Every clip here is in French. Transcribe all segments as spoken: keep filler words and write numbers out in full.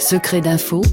Secret d'info,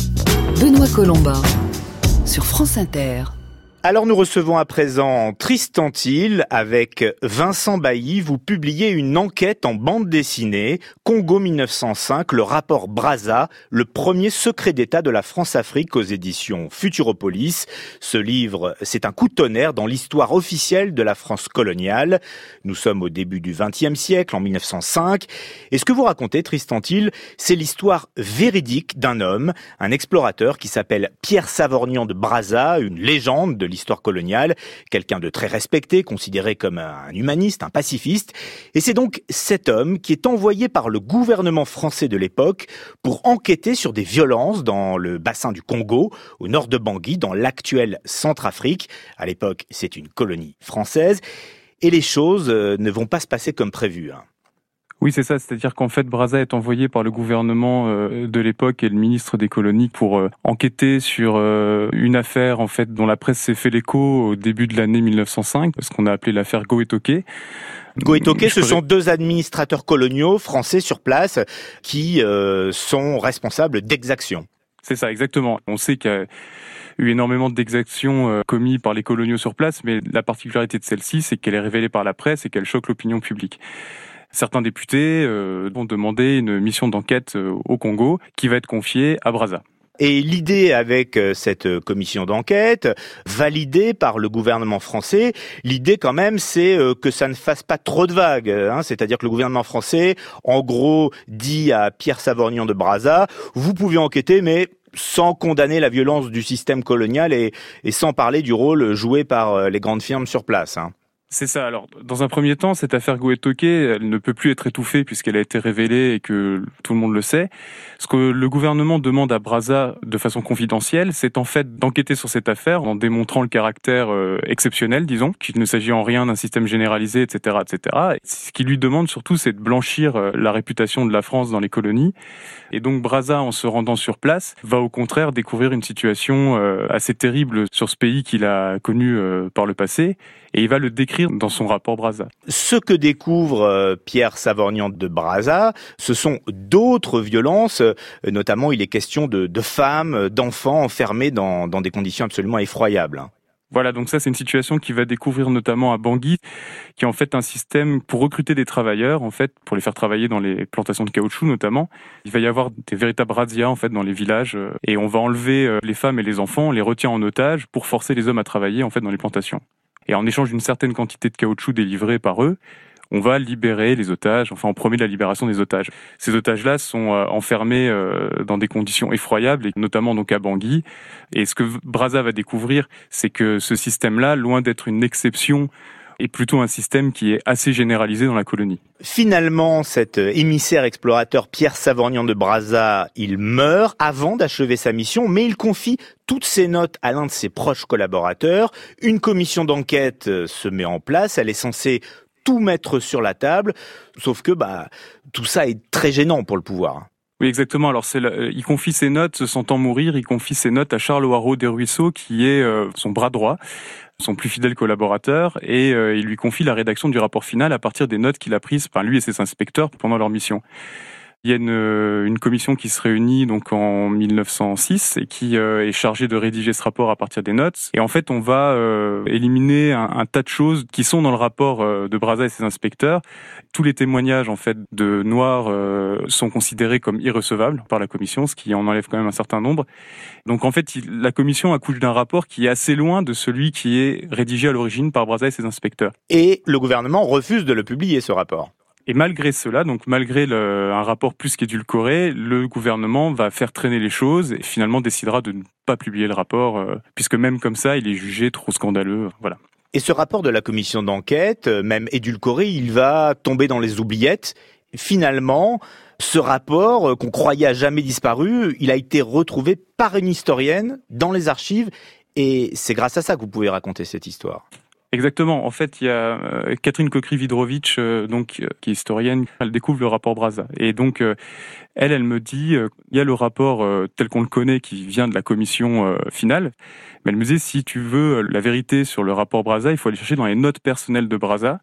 Benoît Colombin, sur France Inter. Alors nous recevons à présent Tristan Thiel avec Vincent Bailly. Vous publiez une enquête en bande dessinée, Congo mille neuf cent cinq, le rapport Brazza, le premier secret d'État de la France-Afrique aux éditions Futuropolis. Ce livre, c'est un coup de tonnerre dans l'histoire officielle de la France coloniale. Nous sommes au début du vingtième siècle, en mille neuf cent cinq. Et ce que vous racontez, Tristan Thiel, c'est l'histoire véridique d'un homme, un explorateur qui s'appelle Pierre Savorgnan de Brazza, une légende de l'histoire coloniale, quelqu'un de très respecté, considéré comme un humaniste, un pacifiste. Et c'est donc cet homme qui est envoyé par le gouvernement français de l'époque pour enquêter sur des violences dans le bassin du Congo, au nord de Bangui, dans l'actuelle Centrafrique. À l'époque, c'est une colonie française. Et les choses ne vont pas se passer comme prévu, hein. Oui, c'est ça. C'est-à-dire qu'en fait, Brazza est envoyé par le gouvernement euh, de l'époque et le ministre des colonies pour euh, enquêter sur euh, une affaire en fait dont la presse s'est fait l'écho au début de l'année mille neuf cent cinq, ce qu'on a appelé l'affaire Goé-Toké. Goé-Toké, ce sont deux administrateurs coloniaux français sur place qui euh, sont responsables d'exactions. C'est ça, exactement. On sait qu'il y a eu énormément d'exactions euh, commises par les coloniaux sur place, mais la particularité de celle-ci, c'est qu'elle est révélée par la presse et qu'elle choque l'opinion publique. Certains députés euh, ont demandé une mission d'enquête euh, au Congo qui va être confiée à Brazza. Et l'idée avec cette commission d'enquête, validée par le gouvernement français, l'idée quand même, c'est que ça ne fasse pas trop de vagues, hein. C'est-à-dire que le gouvernement français, en gros, dit à Pierre Savorgnan de Brazza, vous pouvez enquêter, mais sans condamner la violence du système colonial et, et sans parler du rôle joué par les grandes firmes sur place, hein. C'est ça. Alors, dans un premier temps, cette affaire Goé-Toké, elle ne peut plus être étouffée puisqu'elle a été révélée et que tout le monde le sait. Ce que le gouvernement demande à Brazza de façon confidentielle, c'est en fait d'enquêter sur cette affaire en démontrant le caractère euh, exceptionnel, disons, qu'il ne s'agit en rien d'un système généralisé, et cetera, et cetera. Et ce qu'il lui demande surtout, c'est de blanchir euh, la réputation de la France dans les colonies. Et donc, Brazza, en se rendant sur place, va au contraire découvrir une situation euh, assez terrible sur ce pays qu'il a connu euh, par le passé. Et il va le décrire dans son rapport Brazza. Ce que découvre euh, Pierre Savorgnan de Brazza, ce sont d'autres violences, euh, notamment il est question de, de femmes, d'enfants enfermés dans, dans des conditions absolument effroyables, hein. Voilà, donc ça c'est une situation qu'il va découvrir notamment à Bangui, qui est en fait un système pour recruter des travailleurs, en fait, pour les faire travailler dans les plantations de caoutchouc notamment. Il va y avoir des véritables razzias en fait dans les villages, et on va enlever les femmes et les enfants, on les retient en otage pour forcer les hommes à travailler en fait dans les plantations. Et en échange d'une certaine quantité de caoutchouc délivrée par eux, on va libérer les otages, enfin on promet la libération des otages. Ces otages-là sont euh, enfermés euh, dans des conditions effroyables, et notamment donc à Bangui. Et ce que Brazza va découvrir, c'est que ce système-là, loin d'être une exception, est plutôt un système qui est assez généralisé dans la colonie. Finalement, cet émissaire explorateur Pierre Savorgnan de Brazza, il meurt avant d'achever sa mission, mais il confie toutes ses notes à l'un de ses proches collaborateurs. Une commission d'enquête se met en place, elle est censée tout mettre sur la table, sauf que bah tout ça est très gênant pour le pouvoir. Oui, exactement. Alors, c'est la, il confie ses notes, se sentant mourir, il confie ses notes à Charles Hoarau Desruisseaux, qui est euh, son bras droit, son plus fidèle collaborateur, et euh, il lui confie la rédaction du rapport final à partir des notes qu'il a prises par lui et ses inspecteurs pendant leur mission. Il y a une, une commission qui se réunit donc en mille neuf cent six et qui euh, est chargée de rédiger ce rapport à partir des notes. Et en fait, on va euh, éliminer un, un tas de choses qui sont dans le rapport euh, de Brazza et ses inspecteurs. Tous les témoignages en fait de Noirs euh, sont considérés comme irrecevables par la commission, ce qui en enlève quand même un certain nombre. Donc en fait, il, la commission accouche d'un rapport qui est assez loin de celui qui est rédigé à l'origine par Brazza et ses inspecteurs. Et le gouvernement refuse de le publier, ce rapport. Et malgré cela, donc malgré le, un rapport plus qu'édulcoré, le gouvernement va faire traîner les choses et finalement décidera de ne pas publier le rapport, euh, puisque même comme ça, il est jugé trop scandaleux. Voilà. Et ce rapport de la commission d'enquête, même édulcoré, il va tomber dans les oubliettes. Finalement, ce rapport, qu'on croyait à jamais disparu, il a été retrouvé par une historienne dans les archives, et c'est grâce à ça que vous pouvez raconter cette histoire. Exactement. En fait, il y a euh, Catherine Cockry-Vidrovitch, euh, donc euh, qui est historienne. Elle découvre le rapport Brazza, et donc euh, elle, elle me dit, euh, il y a le rapport euh, tel qu'on le connaît qui vient de la commission euh, finale. Mais elle me disait, si tu veux la vérité sur le rapport Brazza, il faut aller chercher dans les notes personnelles de Brazza.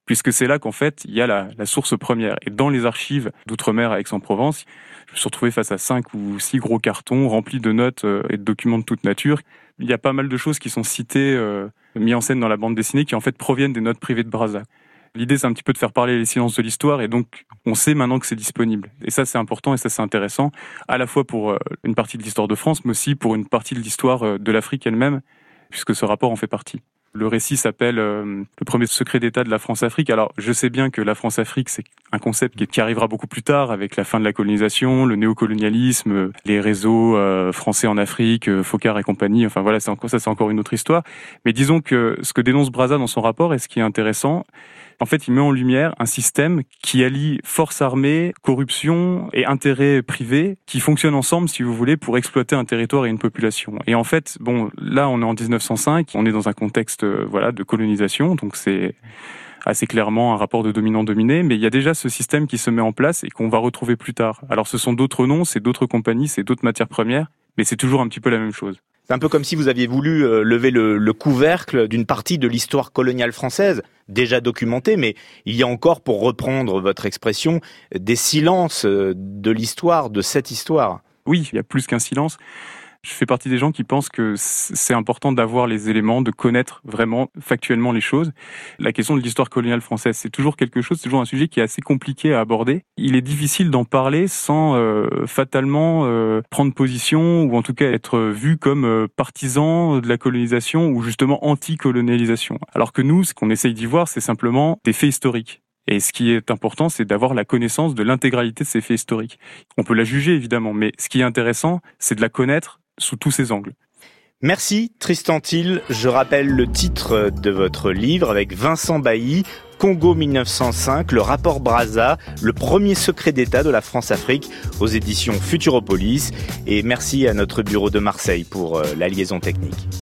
puisque c'est là qu'en fait il y a la, la source première. Et dans les archives d'Outre-mer à Aix-en-Provence, je me suis retrouvé face à cinq ou six gros cartons remplis de notes et de documents de toute nature. Il y a pas mal de choses qui sont citées, euh, mises en scène dans la bande dessinée, qui en fait proviennent des notes privées de Brazza. L'idée, c'est un petit peu de faire parler les silences de l'histoire, et donc on sait maintenant que c'est disponible. Et ça, c'est important et ça, c'est intéressant, à la fois pour une partie de l'histoire de France, mais aussi pour une partie de l'histoire de l'Afrique elle-même, puisque ce rapport en fait partie. Le récit s'appelle euh, le premier secret d'État de la France-Afrique. Alors, je sais bien que la France-Afrique, c'est un concept qui, qui arrivera beaucoup plus tard, avec la fin de la colonisation, le néocolonialisme, les réseaux euh, français en Afrique, euh, Focard et compagnie. Enfin voilà, c'est encore, ça c'est encore une autre histoire. Mais disons que ce que dénonce Brazza dans son rapport, et ce qui est intéressant, en fait, il met en lumière un système qui allie force armée, corruption et intérêt privé, qui fonctionnent ensemble, si vous voulez, pour exploiter un territoire et une population. Et en fait, bon, là, on est en dix-neuf cent cinq, on est dans un contexte, euh, voilà, de colonisation, donc c'est assez clairement un rapport de dominant-dominé, mais il y a déjà ce système qui se met en place et qu'on va retrouver plus tard. Alors, ce sont d'autres noms, c'est d'autres compagnies, c'est d'autres matières premières, mais c'est toujours un petit peu la même chose. C'est un peu comme si vous aviez voulu euh, lever le, le couvercle d'une partie de l'histoire coloniale française, déjà documentée, mais il y a encore, pour reprendre votre expression, des silences de l'histoire, de cette histoire. Oui, il y a plus qu'un silence. Je fais partie des gens qui pensent que c'est important d'avoir les éléments, de connaître vraiment factuellement les choses. La question de l'histoire coloniale française, c'est toujours quelque chose, c'est toujours un sujet qui est assez compliqué à aborder. Il est difficile d'en parler sans euh, fatalement euh, prendre position, ou en tout cas être vu comme euh, partisan de la colonisation ou justement anti-colonialisation. Alors que nous, ce qu'on essaye d'y voir, c'est simplement des faits historiques. Et ce qui est important, c'est d'avoir la connaissance de l'intégralité de ces faits historiques. On peut la juger, évidemment, mais ce qui est intéressant, c'est de la connaître sous tous ses angles. Merci Tristan Thill. Je rappelle le titre de votre livre avec Vincent Bailly, Congo mille neuf cent cinq, le rapport Brazza, le premier secret d'État de la France-Afrique, aux éditions Futuropolis. Et merci à notre bureau de Marseille pour la liaison technique.